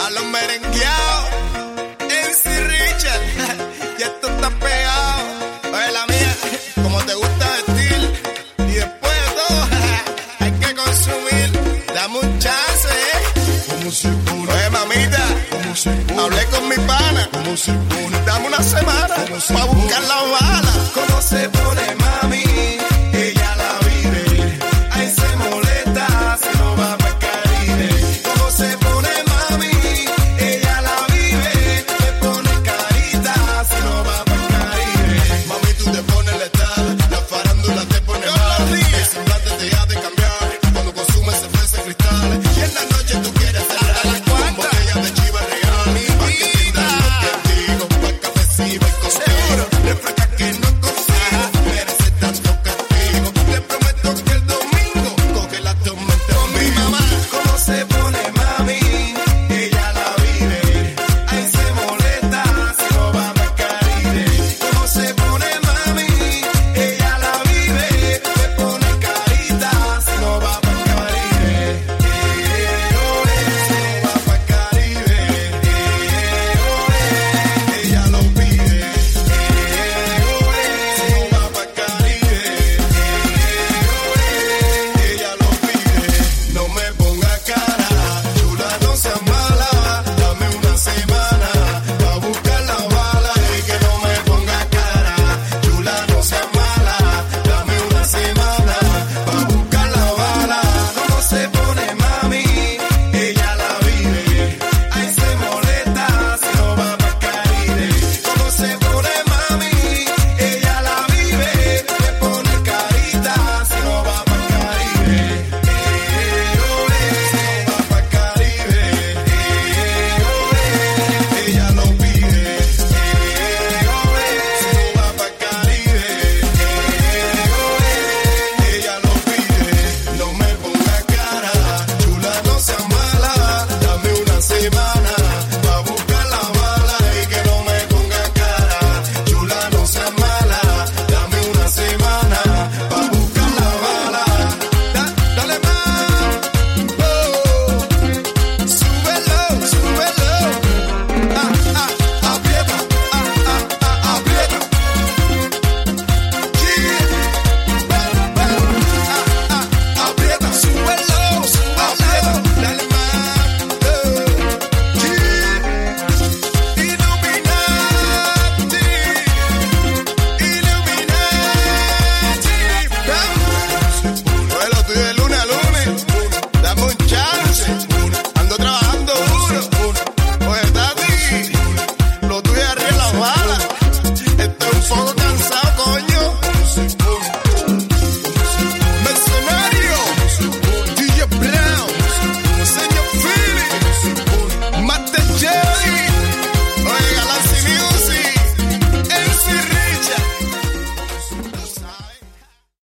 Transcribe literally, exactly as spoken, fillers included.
Pa' los merengueados, M C Richard, ya esto está pegado. Oye, la mía, como te gusta vestir, y después de todo, hay que consumir. Dame un chance, eh. Como se pone, Oye, mamita, como se pone, hablé con mi pana. como se pone, Dame una semana ¿Cómo se pa' buscar la bala. cómo se pone, mami.